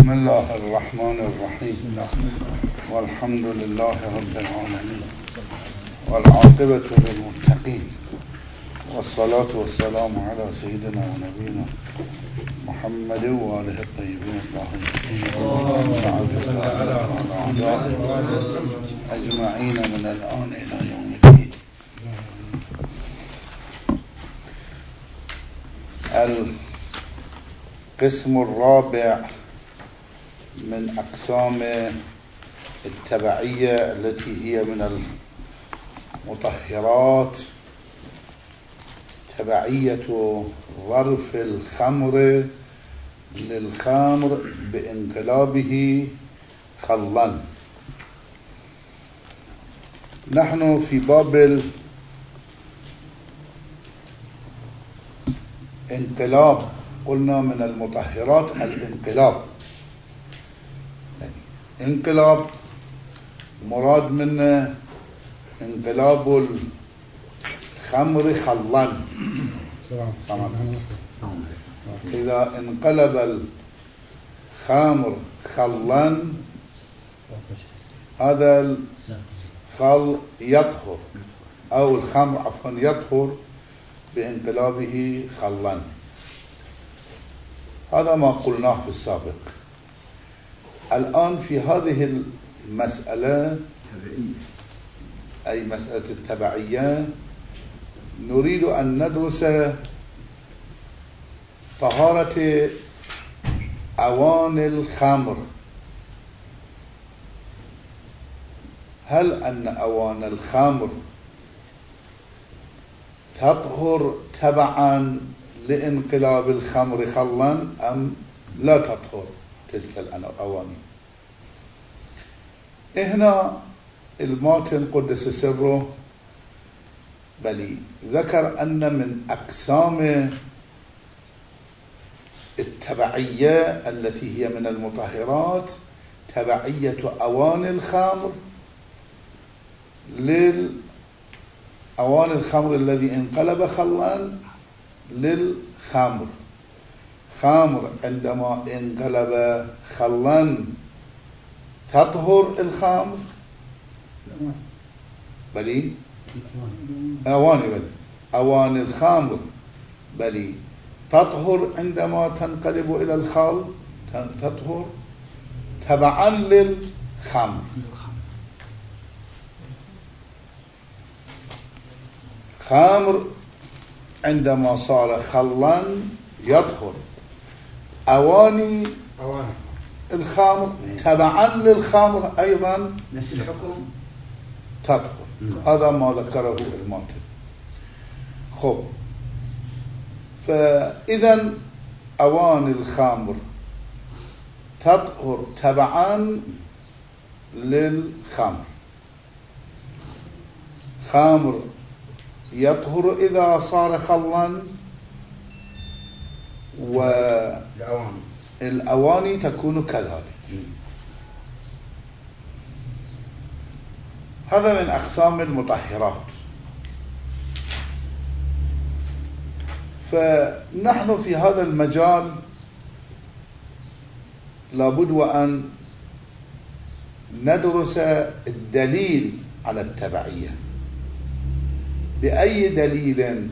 بسم الله الرحمن الرحيم والحمد لله رب العالمين والعاقبة للمتقين والصلاة والسلام على سيدنا ونبينا محمد وآله الطيبين الطاهرين أجمعين من الآن إلى يوم الدين. القسم الرابع من أقسام التبعية التي هي من المطهرات تبعية ظرف الخمر للخمر بانقلابه خلا. نحن في باب الانقلاب قلنا من المطهرات الانقلاب. انقلاب مراد منه انقلاب الخمر خلا. إذا انقلب الخمر خلا هذا الخل يطهر أو الخمر عفوا يطهر بانقلابه خلا. هذا ما قلناه في السابق. الآن في هذه المسألة أي مسألة التبعية نريد أن ندرس طهارة أواني الخمر. هل أن أواني الخمر تطهر تبعا لانقلاب الخمر خلا أم لا تطهر تلك الأواني؟ هنا الماتن قدس سره بل ذكر أن من أقسام التبعية التي هي من المطهرات تبعية أواني الخمر أواني الخمر الذي انقلب خلا للخمر. خمر عندما انقلب خلا تطهر الخمر بلي أواني الخمر بلي تطهر عندما تنقلب إلى الخل تطهر تبعا للخمر. خمر عندما صار خلا يطهر. أواني الخمر تبعا للخمر أيضا نفس الحكم تطهر. هذا ما ذكره الماتن. خب فإذا أواني الخمر تطهر تبعا للخمر. خمر يطهر إذا صار خلا والأواني تكون كذلك. هذا من أقسام المطهرات. فنحن في هذا المجال لابد وأن ندرس الدليل على التبعية. بأي دليل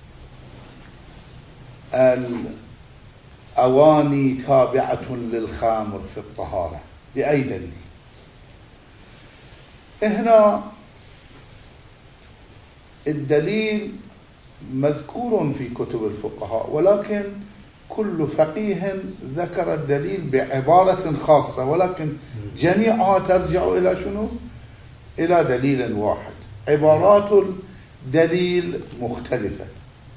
الأواني تابعة للخمر في الطهارة؟ بأي دليل؟ هنا الدليل مذكور في كتب الفقهاء، ولكن كل فقيه ذكر الدليل بعبارة خاصة، ولكن جميعها ترجع إلى شنو؟ إلى دليل واحد. عبارات الدليل مختلفة،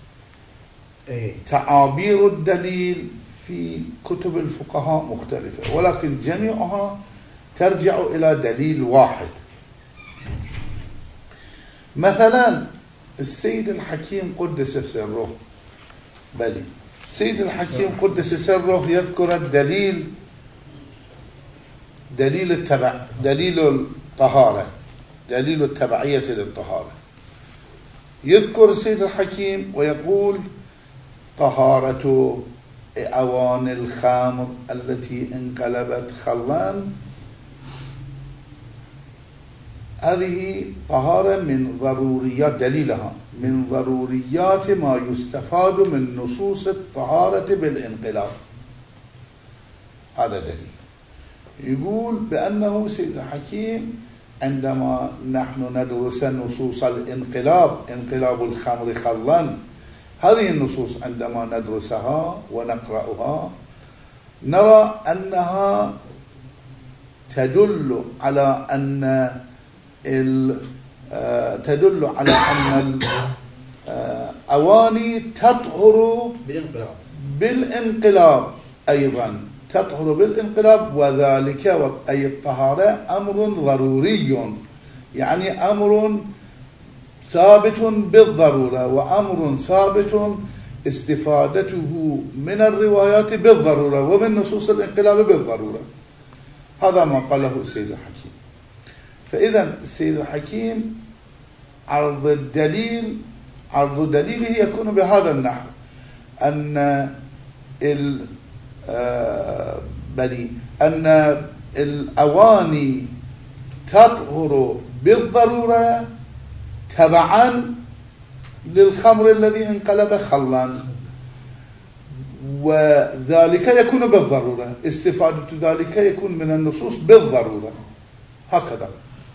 تعابير الدليل في كتب الفقهاء مختلفة، ولكن جميعها ترجع إلى دليل واحد. مثلا السيد الحكيم قدس سره بلي السيد الحكيم قدس سره يذكر الدليل دليل الطهارة، دليل التبعية للطهارة. يذكر السيد الحكيم ويقول طهارة أواني الخمر التي انقلبت خلا، هذه طهارة من ضروريات، دليلها من ضروريات ما يستفاد من نصوص الطهارة بالانقلاب. هذا دليل. يقول بأنه سيد الحكيم عندما نحن ندرس نصوص الانقلاب، انقلاب الخمر خلا، هذه النصوص عندما ندرسها ونقرأها نرى أنها تدل على أن الأواني تطهر بالانقلاب أيضا، تطهر بالانقلاب، وذلك أي الطهارة أمر ضروري، يعني أمر ثابت بالضرورة، وأمر ثابت استفادته من الروايات بالضرورة ومن نصوص الانقلاب بالضرورة. هذا ما قاله السيد الحكيم. فإذا السيد الحكيم عرض دليله يكون بهذا النحو، أن الأواني تطهر بالضرورة تبعا للخمر الذي انقلب خلا، وذلك يكون بالضرورة، استفادة ذلك يكون من النصوص بالضرورة. هكذا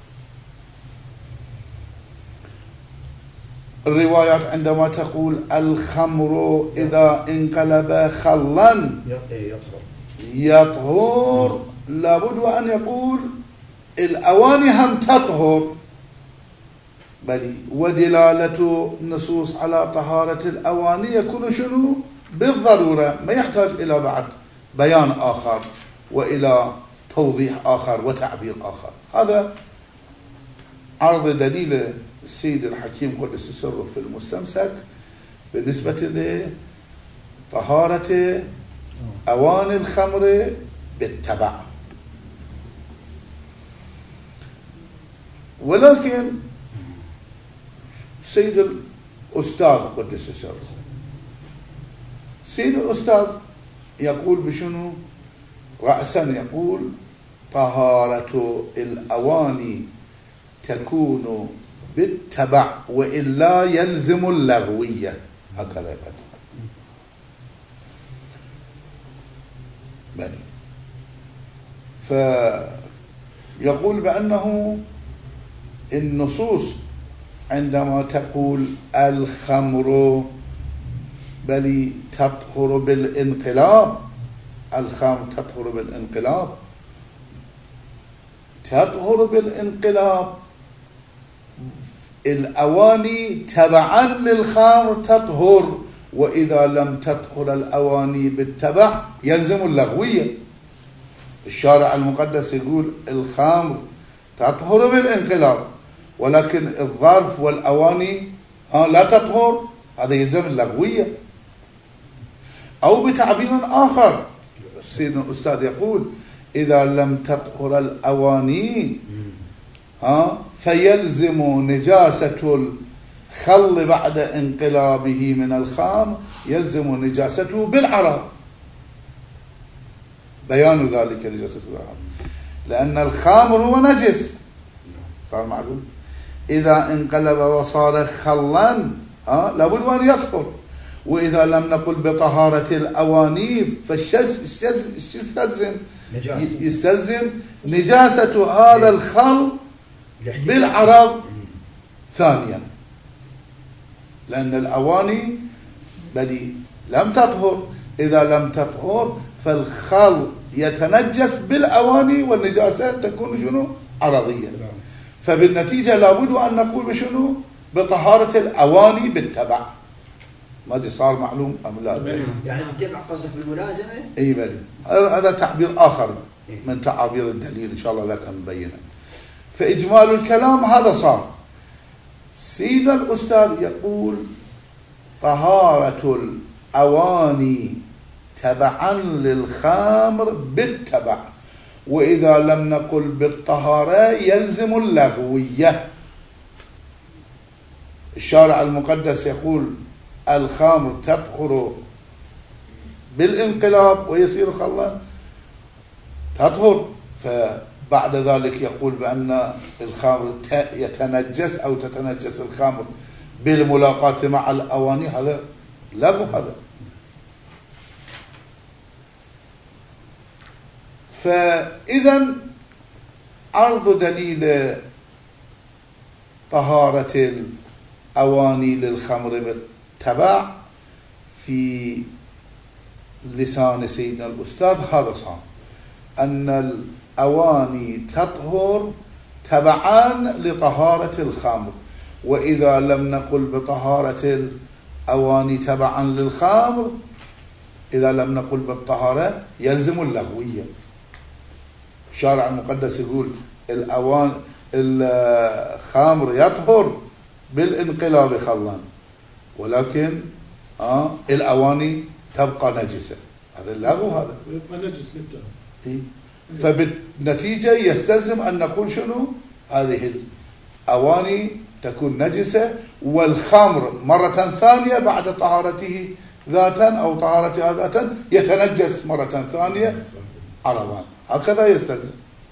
الروايات عندما تقول الخمر إذا انقلب خلا يطهر، لابد أن يقول الأواني هم تطهر، بل ودلالة النصوص على طهارة الأواني يكون شنو؟ بالضرورة، ما يحتاج إلى بعد بيان آخر وإلى توضيح آخر وتعبير آخر. هذا عرض دليل السيد الحكيم قدس سره في المستمسك بالنسبة لطهارة أواني الخمر بالتبع. ولكن سيد الأستاذ قدس سره، سيد الأستاذ يقول بشنو؟ رأسا يقول طهارة الأواني تكون بالتبع وإلا يلزم اللغوية، هكذا يقول. فيقول بأنه النصوص عندما تقول الخمر بل تطهر بالانقلاب، الخمر تطهر بالانقلاب، تطهر بالانقلاب، الأواني تبعا للخمر تطهر، وإذا لم تطهر الأواني بالتبع يلزم اللغوية. الشارع المقدس يقول الخمر تطهر بالانقلاب، ولكن الظرف والأواني لا تطهر، هذا يلزم اللغوية. أو بتعبير آخر سيدنا الأستاذ يقول إذا لم تطهر الأواني فيلزم نجاسة الخل بعد انقلابه من الخام، يلزم نجاسته بالعرض، بيان ذلك نجاسته بالعرض، لأن الخامر هو نجس، صار معلوم. إذا انقلب وصار خلا لابد أن يطهر، وإذا لم نقل بطهارة الأواني يستلزم نجاسة هذا الخل بالعرض ثانيا، لأن الأواني بل لم تطهر، إذا لم تطهر فالخل يتنجس بالأواني، والنجاسة تكون شنو؟ عرضية. فبالنتيجة لابد أن نقول بشنو؟ بطهارة الأواني بالتبع. ما دي صار معلوم أم لا؟ يعني الجمع قصدك بالملازمة؟ أي بلي، هذا تعبير آخر من تعابير الدليل إن شاء الله ذاك مبينا. فإجمال الكلام هذا صار. سيدنا الأستاذ يقول طهارة الأواني تبعا للخمر بالتبع، وإذا لم نقل بالطهارة يلزم اللغوية. الشارع المقدس يقول الخمر تطهر بالانقلاب ويصير خلا تطهر. فبعد ذلك يقول بأن الخمر يتنجس أو تتنجس الخمر بالملاقاة مع الأواني، هذا لغو هذا. فإذا عرض دليل طهارة الأواني للخمر بالتبع في لسان سيدنا الأستاذ هذا صار أن الأواني تطهر تبعا لطهارة الخمر، وإذا لم نقل بطهارة الأواني تبعا للخمر، إذا لم نقل بالطهارة يلزم اللغوية. الشارع المقدس يقول الخمر يطهر بالانقلاب خلا، ولكن الأواني تبقى نجسة، هذا اللغو هذا يبقى نجس للدم. فبالنتيجة يستلزم أن نقول شنو؟ هذه الأواني تكون نجسة، والخمر مرة ثانية بعد طهارته ذاتا أو طهارتها ذاتا يتنجس مرة ثانية عرضا، هكذا يستلزم.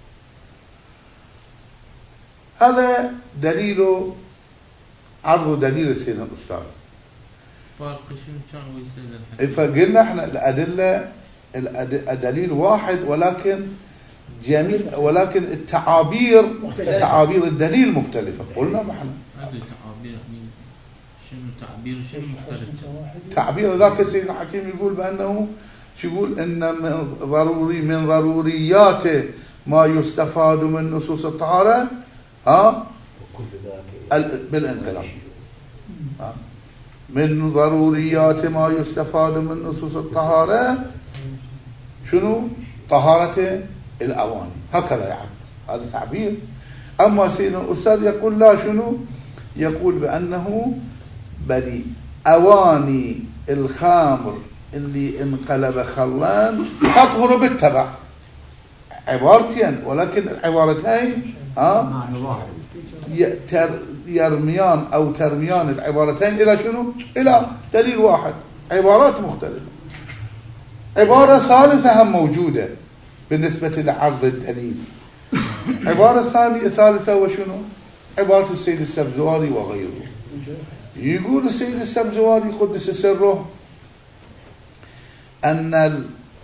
هذا دليل عرض دليل سيدنا الأستاذ. فرق شنو كان ويصير الحكي؟ فقلنا احنا الأدلة الدليل واحد، ولكن ولكن التعابير تعابير الدليل مختلفة. قلنا ما احنا تعابير شنو تعبير شنو مختلف؟ تعبير ذاك سيدنا الحكيم يقول بأنه شو يقول إن من ضروريات ما يستفاد من نصوص الطهارة بالانقلاب. من ضروريات ما يستفاد من نصوص الطهارة شنو؟ طهارة الأواني، هكذا يعبر، هذا تعبير. أما سيدنا الأستاذ يقول لا، شنو؟ يقول بأنه بل أواني الخمر اللي انقلب خلان تطهر بالتبع، عبارتين، ولكن العبارتين يرميان أو ترميان العبارتين إلى شنو؟ إلى دليل واحد، عبارات مختلفة. عبارة ثالثة هم موجودة بالنسبة لعرض الدليل، عبارة ثالثة وشنو؟ عبارة السيد السبزواري وغيره. يقول السيد السبزواري قدس سره أن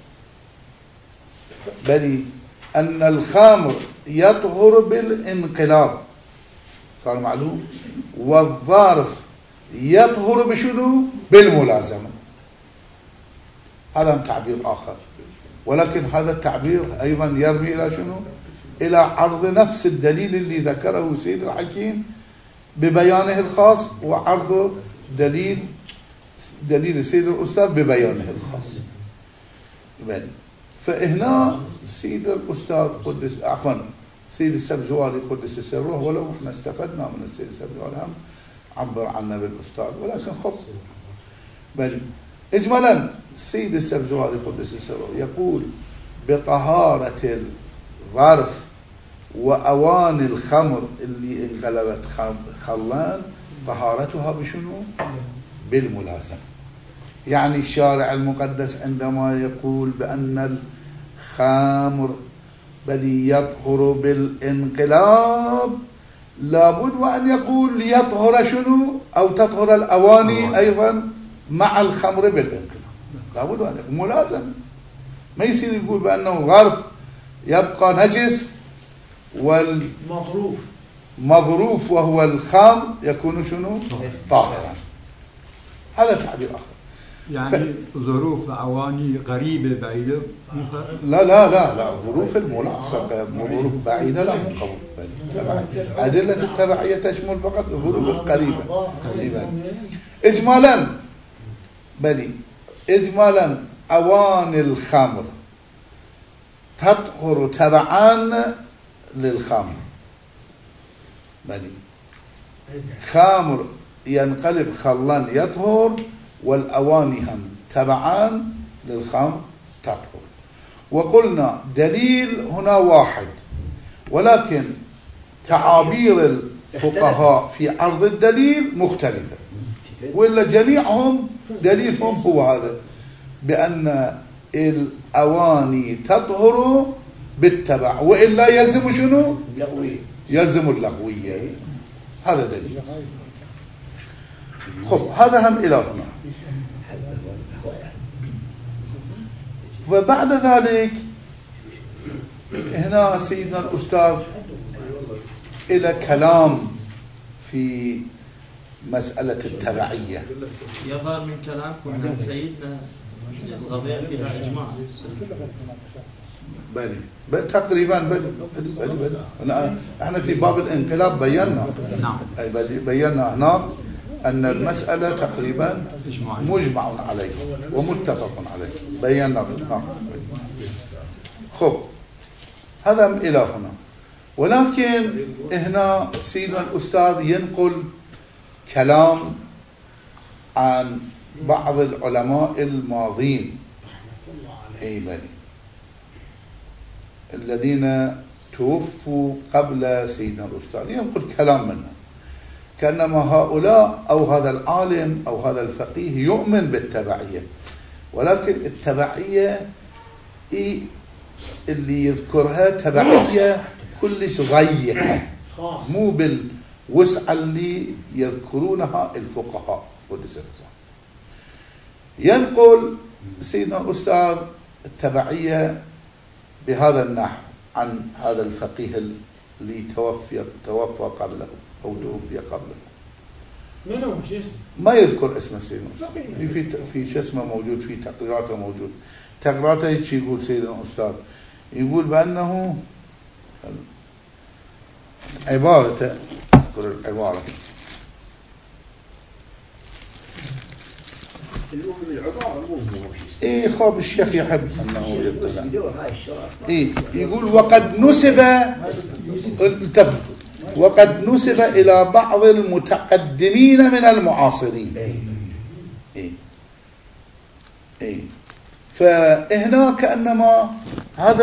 الخمر يطهر بالانقلاب، صار معلوم، والظرف يطهر بشنو؟ بالملازمة. هذا تعبير آخر، ولكن هذا التعبير أيضا يرمي إلى شنو؟ إلى عرض نفس الدليل اللي ذكره سيد الحكيم ببيانه الخاص، وعرض دليل سيد الأستاذ ببيانه الخاص. فهنا سيد الأستاذ سيد السبزواري قدس سره، ولو احنا استفدنا من السيد السبزواري هم عبر عنا بالأستاذ، ولكن بل إجمالا السيد السبزواري قدس سره يقول بطهارة الظرف وأواني الخمر اللي انقلبت خلان طهارتها بشنو؟ بالملازمة. يعني الشارع المقدس عندما يقول بأن الخمر بل يطهر بالانقلاب، لابد وأن يقول يطهر شنو؟ أو تطهر الأواني أيضا مع الخمر بالانقلاب، لابد أن يقول ملازمة. ما يصير يقول بأنه غرف يبقى نجس والمظروف وهو الخام يكون شنو؟ طاهرا. هذا تعبير آخر. يعني ظروف أواني قريبة بعيدة لا ظروف الملاصقة، ظروف بعيدة لا مقبول. أدلة التبعية تشمل فقط الظروف القريبة. إجمالا أواني الخمر تطهر تبعا للخمر. خمر ينقلب خلان يطهر، والأواني هم تبعان للخمر تطهر. وقلنا دليل هنا واحد، ولكن تعابير الفقهاء في عرض الدليل مختلفة، وإلا جميعهم دليلهم هو هذا بأن الأواني تطهر بالتبع، وإلا يلزم شنو؟ يلزم اللغوية. هذا دليل. خب هذا هم إلى هنا. وبعد ذلك هنا سيدنا الأستاذ إلى كلام في مسألة التبعية. يظهر من كلامكم أن سيدنا القضية فيها إجماع. بل تقريبا احنا في باب الانقلاب بينا. نعم. بينا هناك أن المسألة تقريبا مجمع عليه ومتفق عليه، بينا هناك. خب هذا إلى هنا. ولكن هنا سيدنا الأستاذ ينقل كلام عن بعض العلماء الماضين الذين توفوا قبل سيدنا الأستاذ، ينقل كلام منهم كأنما هؤلاء أو هذا العالم أو هذا الفقيه يؤمن بالتبعية، ولكن التبعية اللي يذكرها تبعية كلش ضيقة، مو بالوسعة اللي يذكرونها الفقهاء. ينقل سيدنا الأستاذ التبعية بهذا النحو عن هذا الفقيه اللي توفى قبله أو توفي قبله. منو؟ ما يذكر اسمه سيدنا الأستاذ، في شو اسمه موجود، في تقريراته موجود. تقريراته هيك يقول سيدنا الأستاذ، يقول بأنه عبارته، أذكر العبارة، خاب الشيخ يحب أنه يطلع. يقول وقد نسب إلى بعض المتقدمين من المعاصرين. فهنا كأنما هذا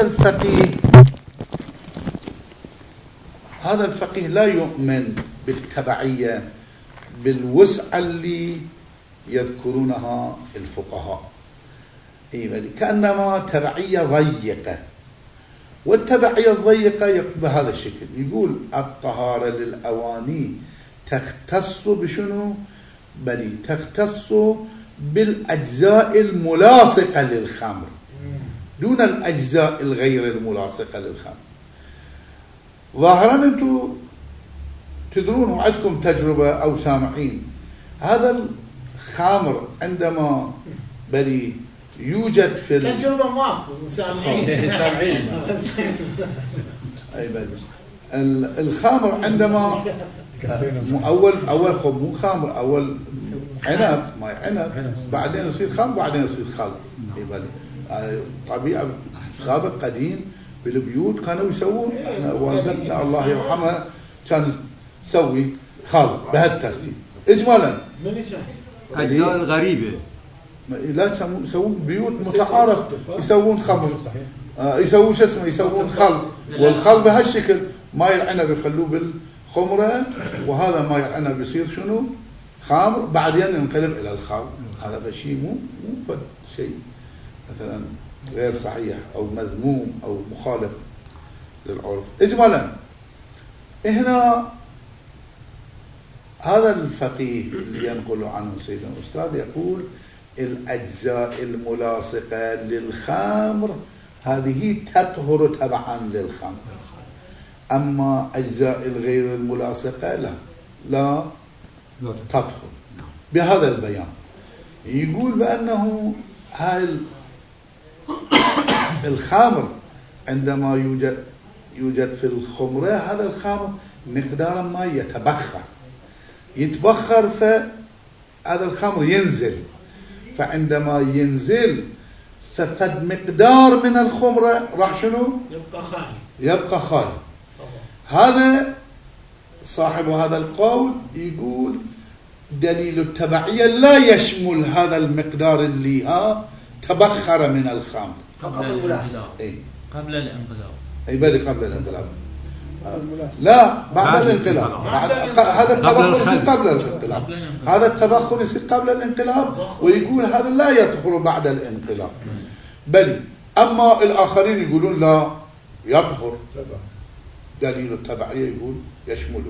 الفقيه لا يؤمن بالتبعية بالوسعة اللي يذكرونها الفقهاء. كأنما تبعية ضيقة، والتبعية الضيقة بهذا الشكل. يقول الطهارة للأواني تختص بشنو؟ تختص بالأجزاء الملاصقة للخمر دون الأجزاء الغير الملاصقة للخمر. ظاهرا أنتم تدرون وعندكم تجربة أو سامعين، هذا الخمر عندما يوجد في تجربة ماكو سامعين الخمر عندما أول خب مو خمر، أول عنب، ماي عنب، بعدين يصير خمر، بعدين يصير خل. طبيعة سابق قديم بالبيوت كانوا يسوون، احنا والدتنا الله يرحمها كان تسوي خل بهالترتيب إجمالا. أجزاء الغريبة لا يسوون بيوت متعارف، يسوون خمر، يسوون شو اسمه، يسوون خل، والخل بهالشكل ماي العنب يخلوه بالخمرة، وهذا ماي العنب يصير شنو؟ خمر، بعدين ينقلب إلى الخل. هذا شيء مو شيء مثلا غير صحيح أو مذموم أو مخالف للعرف. إجمالا هنا هذا الفقيه اللي ينقل عنه سيدنا الأستاذ يقول الأجزاء الملاصقة للخمر هذه تطهر تبعا للخمر، أما أجزاء الغير الملاصقة لا تطهر. بهذا البيان يقول بأنه هاي الخمر عندما يوجد في الخمرة، هذا الخمر مقدارا ما يتبخر فهذا الخمر ينزل، فعندما ينزل ففد مقدار من الخمرة راح شنو؟ يبقى خالي. هذا صاحب هذا القول يقول دليل التبعية لا يشمل هذا المقدار اللي تبخر من الخمر قبل الانقلاب. قبل الانقلاب. بل قبل الانقلاب. لا بعد الانقلاب. هذا التبخر يصير الخلق. قبل الانقلاب. هذا التبخر يصير قبل الانقلاب، ويقول هذا لا يطهر بعد الانقلاب. بل أما الآخرين يقولون لا يطهر، دليل التبعية يقول يشمله.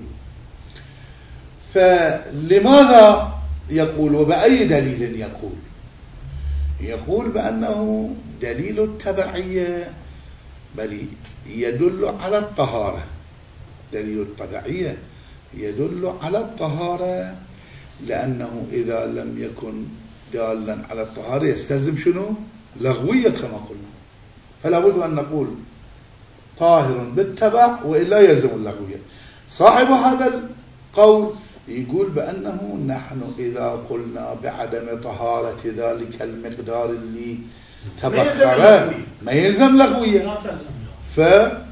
فلماذا يقول وبأي دليل يقول؟ يقول بأنه دليل التبعية بل يدل على الطهارة. دليل التبعية يدل على الطهارة، لأنه إذا لم يكن دالا على الطهارة يستلزم شنو؟ لغوية كما قلنا. فلا بد أن نقول طاهر بالتبع وإلا يلزم اللغوية. صاحب هذا القول يقول بأنه نحن إذا قلنا بعدم طهارة ذلك المقدار اللي تبخره ما يلزم لغوية، فلا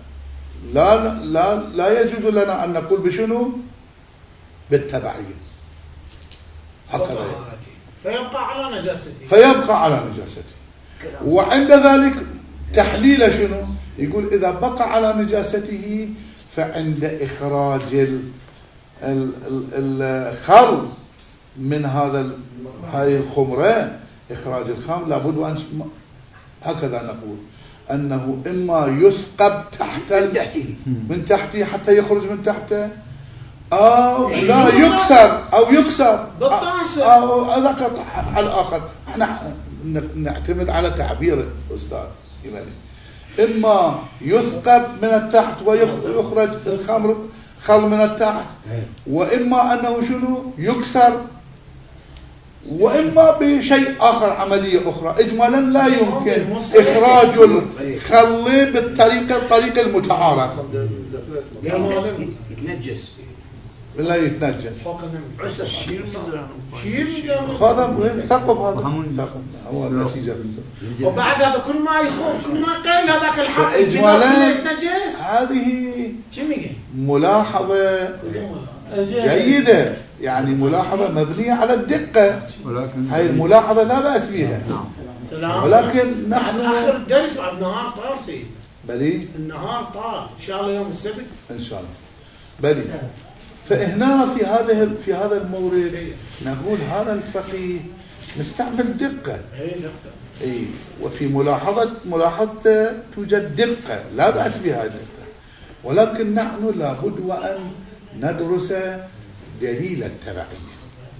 لا يجوز لنا أن نقول بشنو؟ بالتبعية. هكذا فيبقى على نجاسته. وعند ذلك تحليل شنو؟ يقول إذا بقى على نجاسته فعند إخراج الخل من هذه الخمرة، إخراج الخمر لابد أن هكذا نقول أنه إما يثقب تحت من تحته حتى يخرج من تحته، أو لا يكسر أو يكسر أو ذاك على الآخر. احنا نعتمد على تعبير الأستاذ إيماني. إما يثقب من التحت ويخرج خل من التحت، وإما أنه شنو يكسر، وإما بشيء آخر، عملية أخرى. إجمالا لا يمكن إخراج الخل بالطريق المتعارف. يتنجس لا يتنجس. شيل هذا ثقب، هذا هو النتيجة. وبعد هذا كل ما يخوف كل ما قيل هذاك الحق إجمالا يتنجس. هذه ملاحظة جيدة، يعني ملاحظة مبنية على الدقة. هاي الملاحظة لا بأس بها، ولكن نحن آخر الدرس بعد النهار طار سيد. بلي النهار طار إن شاء الله يوم السبت إن شاء الله. بلي فهنا في هذا المورد نقول هذا الفقيه نستعمل دقة. اي وفي ملاحظته توجد دقة لا بأس بها الدقة، ولكن نحن لابد وأن ندرس دليل التبعية.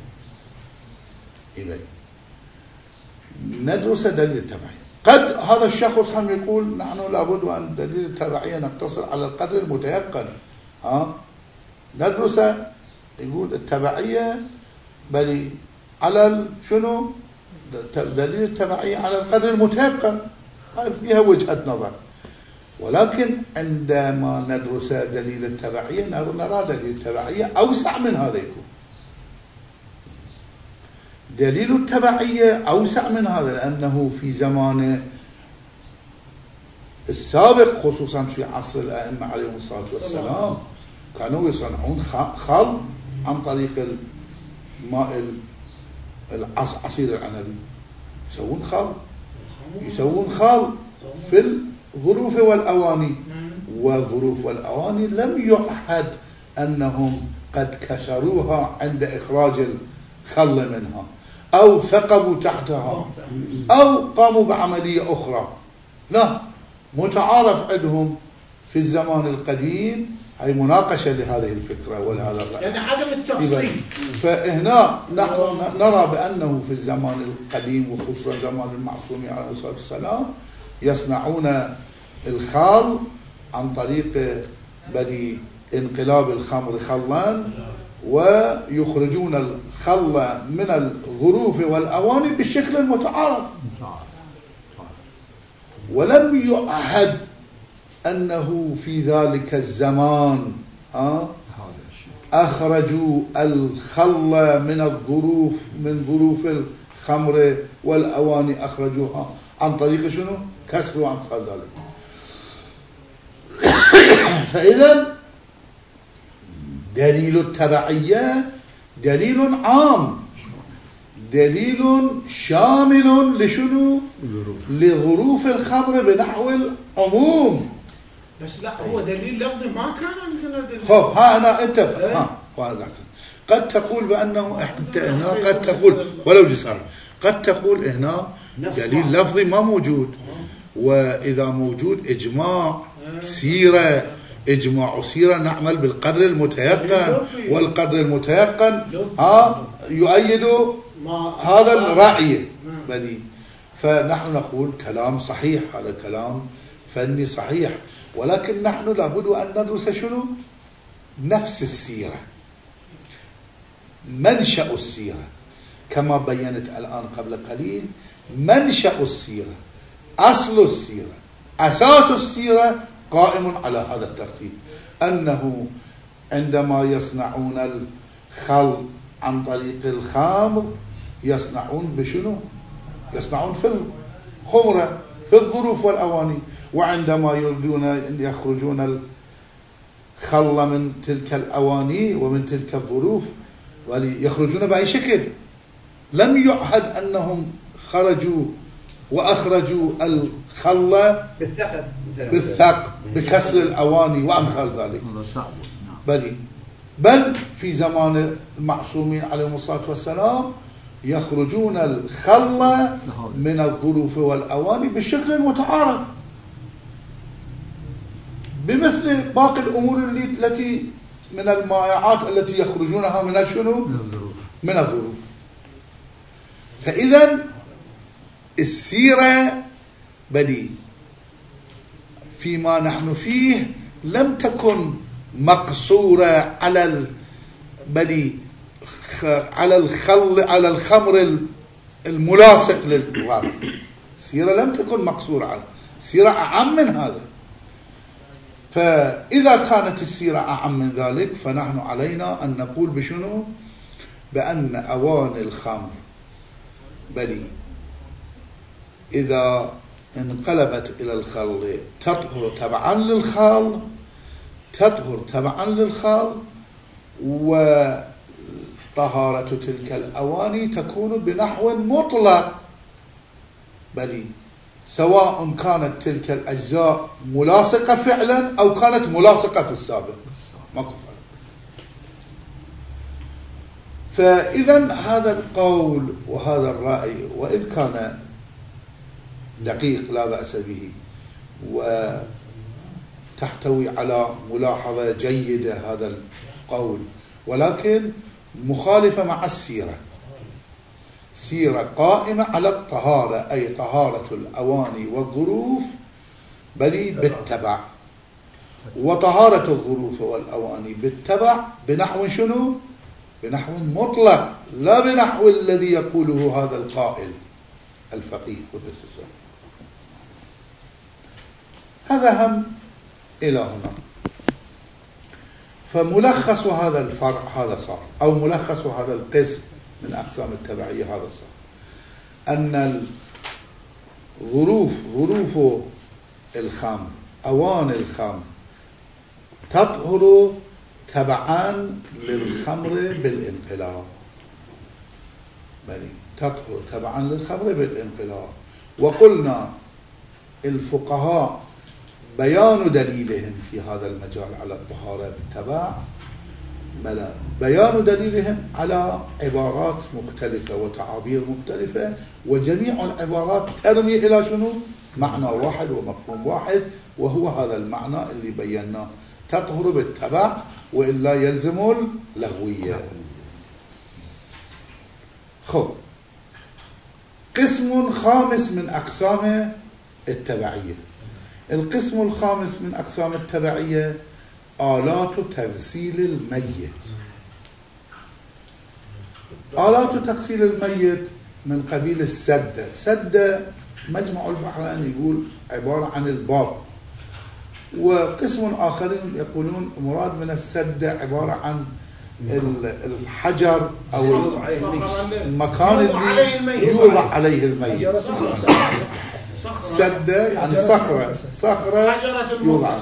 إذا ندرس دليل التبعية، قد هذا الشخص هم يقول نحن لابد وأن دليل التبعية نقتصر على القدر المتيقن. ندرس يقول التبعية بل على شنو؟ دليل التبعية على القدر المتيقن، فيها وجهة نظر. ولكن عندما ندرس دليل التبعية نرى دليل التبعية أوسع من هذا. يكون دليل التبعية أوسع من هذا، لأنه في زمان السابق خصوصا في عصر الأئمة عليهم الصلاة والسلام كانوا يصنعون خل عن طريق الماء عصير العنب، يسوون خل في الظروف والأواني، والظروف والأواني لم يعهد أنهم قد كسروها عند إخراج الخل منها أو ثقبوا تحتها أو قاموا بعملية أخرى. لا، متعارف عندهم في الزمان القديم هي مناقشة لهذه الفكرة ولهذا الرأي، يعني عدم التفصيل. فهنا نحن نرى بأنه في الزمان القديم وخصوصا زمان المعصومين عليه الصلاة والسلام يصنعون الخال عن طريق بني انقلاب الخمر خلا، ويخرجون الخل من الظروف والأواني بالشكل المتعارف. ولم يعهد أنه في ذلك الزمان أخرجوا الخل من ظروف الخمر والأواني، أخرجوها عن طريق شنو؟ كسر عن طريق ذلك. فإذا دليل التبعية دليل عام، دليل شامل لشنو؟ لظروف الخمر بنحو العموم، بس لا هو دليل لفظي ما كان عندنا دليل. خب ها أنا أنت وهذا أحسن. قد تقول بأنه أنت هنا قد تقول ولو جسار قد تقول هنا دليل لفظي ما موجود، وإذا موجود إجماع سيرة، إجماع سيرة نعمل بالقدر المتيقن، والقدر المتيقن يؤيد هذا الرأي بلي. فنحن نقول كلام صحيح، هذا كلام فني صحيح، ولكن نحن لابد أن ندرس شنو؟ نفس السيرة، منشأ السيرة، كما بينت الآن قبل قليل. منشأ السيرة، أصل السيرة، أساس السيرة قائم على هذا الترتيب، أنه عندما يصنعون الخل عن طريق الخمر يصنعون بشنو؟ يصنعون في الخمرة في الظروف والأواني، وعندما يريدون أن يخرجون الخل من تلك الأواني ومن تلك الظروف وليخرجون بأي شكل. لم يعهد أنهم خرجوا وأخرجوا الخل بالثقب بكسر الأواني وأمثال ذلك، بل في زمان المعصومين عليهم الصلاة والسلام يخرجون الخل من الظروف والأواني بشكل متعارف بمثل باقي الأمور التي من المائعات التي يخرجونها من شنو؟ من الظروف. فإذا السيرة بلي فيما نحن فيه لم تكن مقصورة على بلي على الخمر الملاصق للغرب. السيرة لم تكن مقصورة على السيرة أعم من هذا. فإذا كانت السيرة أعم من ذلك فنحن علينا أن نقول بشنو؟ بأن أواني الخمر بلي إذا انقلبت إلى الخل تطهر تبعا للخل، تطهر تبعا للخل، وطهارة تلك الأواني تكون بنحو مطلق بلي، سواء كانت تلك الأجزاء ملاصقة فعلا أو كانت ملاصقة في السابق، ماكو فرق. فإذا هذا القول وهذا الرأي وإن كان دقيق لا بأس به وتحتوي على ملاحظة جيدة هذا القول، ولكن مخالفة مع السيرة. سيرة قائمة على الطهارة، أي طهارة الأواني والظروف بل بالتبع، وطهارة الظروف والأواني بالتبع بنحو شنو؟ بنحو مطلق، لا بنحو الذي يقوله هذا القائل الفقيه قدس السر. هذا هم إلى هنا. فملخص هذا الفرع هذا صار، أو ملخص هذا القسم من أقسام التبعية هذا صار، أن ظروف الخمر، أواني الخمر تطهر تبعا للخمر بالانقلاب، تطهر تبعا للخمر بالانقلاب. وقلنا الفقهاء بيان دليلهم في هذا المجال على الطهارة بالتبع، بيان دليلهم على عبارات مختلفة وتعابير مختلفة، وجميع العبارات ترمي إلى شنو؟ معنى واحد ومفهوم واحد، وهو هذا المعنى اللي بيناه، تطهر بالتبع وإلا يلزم اللغوية. خب، قسم خامس من أقسام التبعية. القسم الخامس من أقسام التبعية آلات تغسيل الميت. آلات تغسيل الميت من قبيل السدة. سدة مجمع البحرين يقول عبارة عن الباب، وقسم آخرين يقولون مراد من السدة عبارة عن الحجر أو المكان اللي يوضع عليه الميت. سدة يعني صخرة يوضع.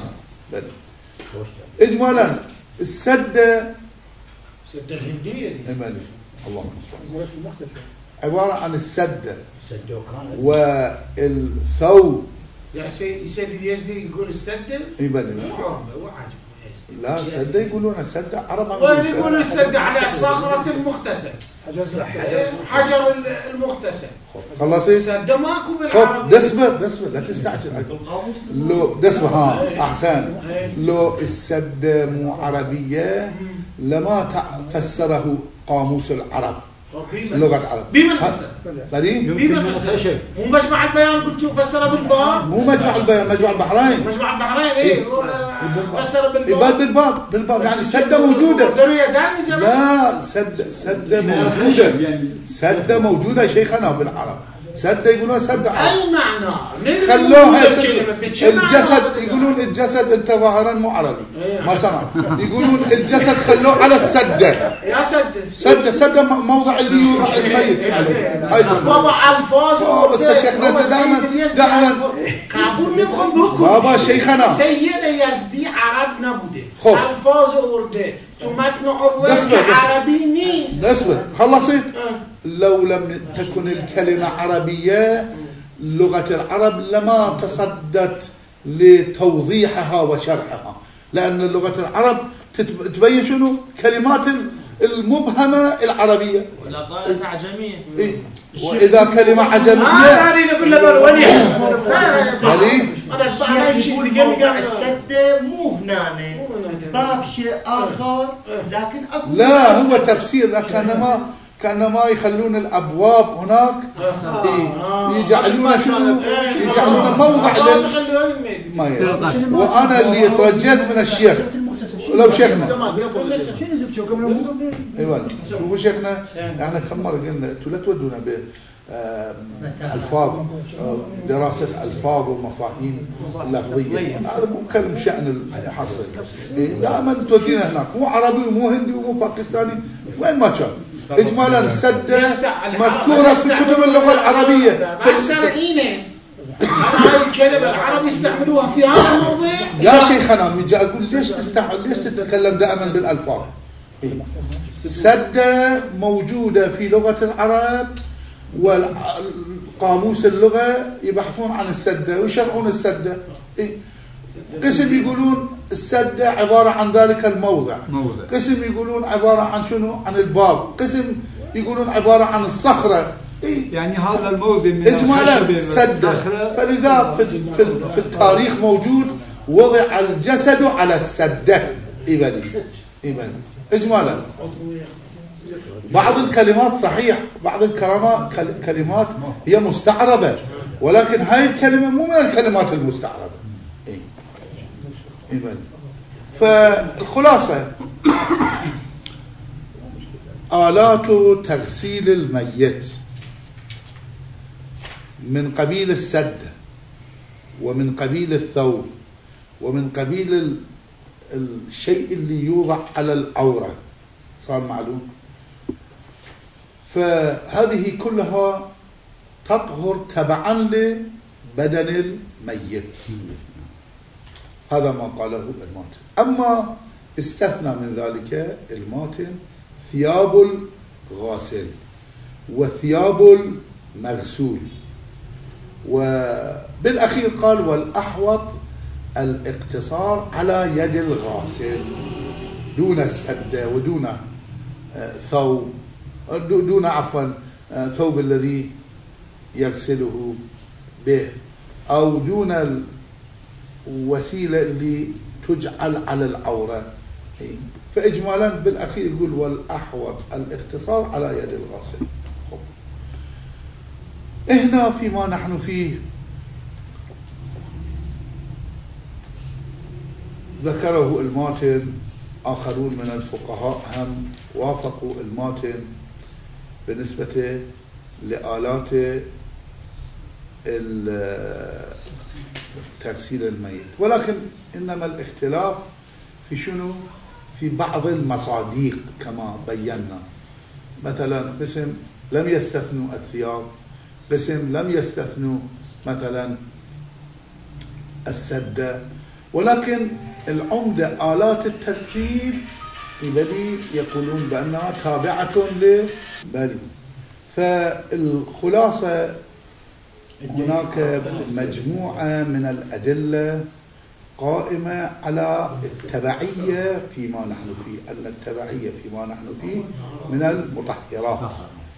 إجمالا السدة الهندية دي اللهم عبارة عن السدة والثوب يعني سيد اليزدي يقول السدة يبني هو عاجب لا سدة يقولون السدة عرب وين يقولون السدة على صخرة المغتسل حجر المغتسل خلصي السدة ماكو خب بالعربي دسبر لا تستعجل لو دسبر ها احسن لو السدة مو عربية لما فسره قاموس العرب لغة العرب بمن فسر؟ بري بمن فسر؟ مو مجمع البيان قلتوا فسر بالباب؟ مو مجمع البيان مجمع البحرين مجمع البحرين ايه فسر بالباب بالباب يعني السدة موجودة لا سدة موجودة سدة موجودة شيخنا بالعرب سدة يقولون سدة عرب اي معنى خلوها الجسد يقولون الجسد انت ظاهرا مو عربي ما سمع يقولون الجسد خلوه على السدة يا سدة موضع اللي يوضع الميت عليه بابا الفاظ بس شيخنا انت دائما بابا شيخنا سيد يزدي عرب نبوده خب الفاظ ورده تمتن عروة عربي نيس اصبر خلصت لو لم تكن الكلمة عربية لغة العرب لما تصدت لتوضيحها وشرحها لأن لغة العرب تبين شنو كلمات المبهمة العربية ولا قالت عجمية إيه؟ وإذا كلمة عجمية السدة مو هنا باب شيء آخر لكن أكو لا هو تفسير كأنما يخلون الأبواب هناك يجعلون شنو يجعلون موضع وأنا اللي ترجيت من الشيخ لو شيخنا ايوه شوفوا شيخنا احنا كم مره قلنا انتوا لا تودونا الفاظ دراسه الفاظ ومفاهيم لفظيه هذا مو كلام شان الحصر دائما تودينا هناك مو عربي ومو هندي ومو باكستاني وين ما كان اجمالا السده مذكوره في كتب اللغه العربيه هاي الكلمة العرب يستعملوها في هذا الموضوع يا شيخنا من جاء أقول ليش تتكلم دائما بالألفاظ سدة موجودة في لغة العرب والقاموس اللغة يبحثون عن السدة ويشرحون السدة قسم يقولون السدة عبارة عن ذلك الموضع قسم يقولون عبارة عن شنو عن الباب قسم يقولون عبارة عن الصخرة يعني هذا الموضع من إجمالا سدة فلذا في التاريخ موجود وضع الجسد على السدة إبني إجمالا بعض الكلمات صحيح بعض الكلمات هي مستعربة ولكن هاي الكلمة مو من الكلمات المستعربة إبني فالخلاصة آلات تغسيل الميت من قبيل السدة ومن قبيل الثوب ومن قبيل الشيء اللي يوضع على العورة صار معلوم فهذه كلها تطهر تبعا لبدن الميت هذا ما قاله الماتن أما استثنى من ذلك الماتن ثياب الغاسل وثياب المغسول وبالأخير قال والأحوط الاقتصار على يد الغاسل دون السدة ودون ثوب دون عفوا ثوب الذي يغسله به أو دون الوسيلة اللي تجعل على العورة فإجمالا بالأخير يقول والأحوط الاقتصار على يد الغاسل هنا فيما نحن فيه ذكره الماتن آخرون من الفقهاء هم وافقوا الماتن بالنسبة لآلات تغسيل الميت ولكن إنما الاختلاف في شنو في بعض المصاديق كما بينا مثلا قسم لم يستثنوا الثياب قسم لم يستثنوا مثلا السدة ولكن العمدة آلات التغسيل بلي يقولون بأنها تابعة لبلي فالخلاصة هناك مجموعة من الأدلة قائمة على التبعية فيما نحن فيه، أن التبعية فيما نحن فيه من المطهرات.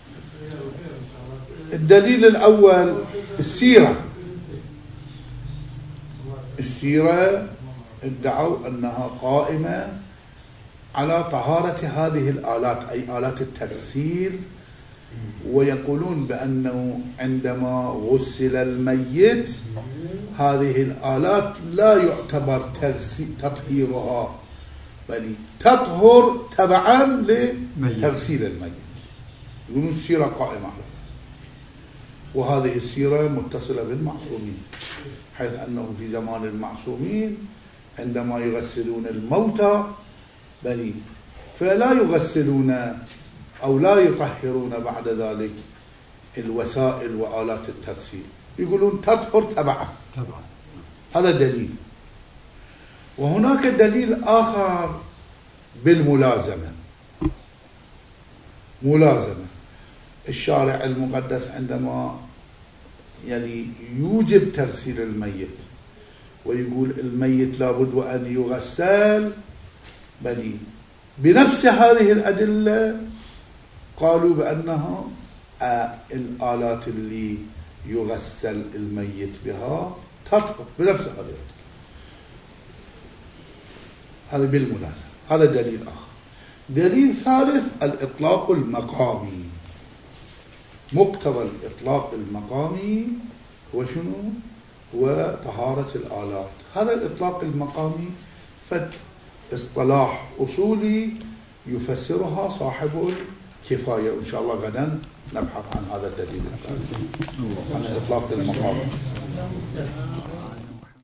الدليل الأول السيرة. السيرة ادعوا أنها قائمة على طهارة هذه الآلات، أي آلات التغسيل، ويقولون بأنه عندما غسل الميت هذه الآلات لا يعتبر تطهيرها، بل تطهر تبعا لتغسيل الميت. يقولون السيرة قائمة على، وهذه السيرة متصلة بالمعصومين، حيث أنه في زمان المعصومين عندما يغسلون الموتى بل فلا يغسلون أو لا يطهرون بعد ذلك الوسائل وآلات التغسيل، يقولون تطهر تبعا. هذا دليل. وهناك دليل آخر بالملازمة. ملازمة الشارع المقدس عندما يوجب تغسيل الميت ويقول الميت لابد وأن يغسل، بل بنفس هذه الأدلة قالوا بأنها الآلات اللي يغسل الميت بها تطهر بنفس هذه الأدلة. هذا بالملازمة. هذا دليل آخر. دليل ثالث الإطلاق المقامي. مقتضى الإطلاق المقامي هو شنو؟ هو طهارة الآلات. هذا الإطلاق المقامي فد اصطلاح أصولي يفسرها صاحب الكفاية، وإن شاء الله غدا نبحث عن هذا الدليل الثالث عن الإطلاق المقامي.